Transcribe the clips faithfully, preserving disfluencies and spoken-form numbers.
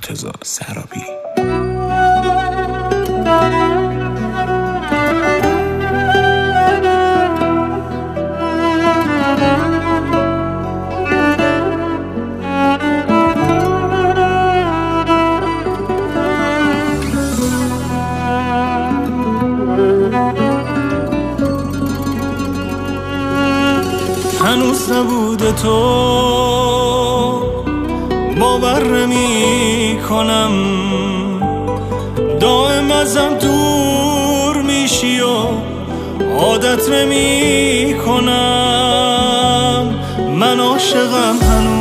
مرتضی سرابی. هنوز نبوده تو باور نمی کنم، دائم ازم دور میشی و عادت نمی کنم. من عاشقم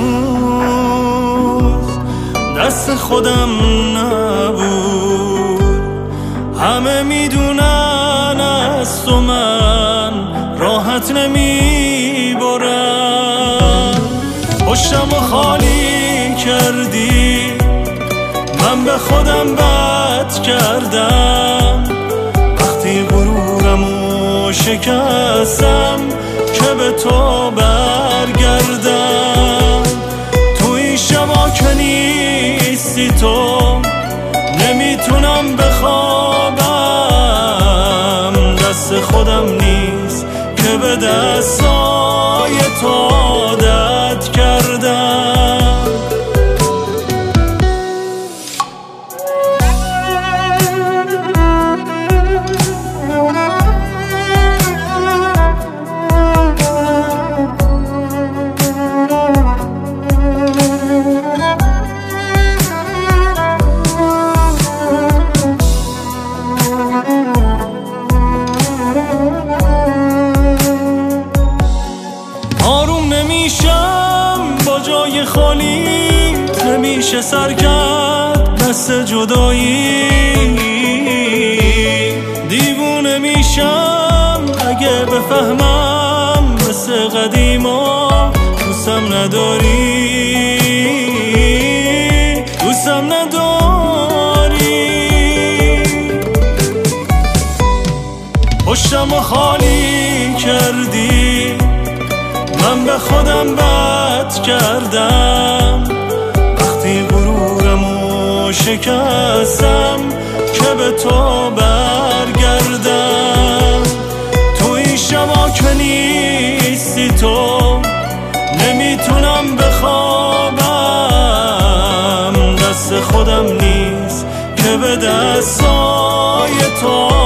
هنوز دست خودم نبود، همه میدونن از تو من راحت نمی برم. پشتم و خالی کردی، من به خودم بد کردم، وقتی غرورمو شکستم که به تو برگردم. تو این شبا که نیستی تو نمیتونم بخوابم، دست خودم نیست که به دستای تو عادت کردم. آروم نمیشم با جای خالی، نمیشه سر کرد دست جدایی. دیوونه میشم اگه بفهمم مثل قدیما دوستم نداری، دوستم نداری. پشتم و خالی کردی، من به خودم بد کردم، وقتی غرورمو شکستم که به تو برگردم. تو این شبا که نیستی تو نمیتونم بخوابم، دست خودم نیست که به دستای تو